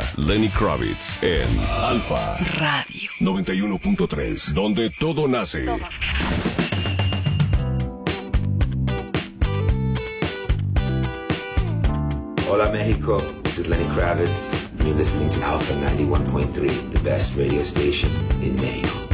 Lenny Kravitz en Alfa Radio 91.3, donde todo nace. Hola Mexico, this is Lenny Kravitz. You're listening to Alpha 91.3, the best radio station in Mexico.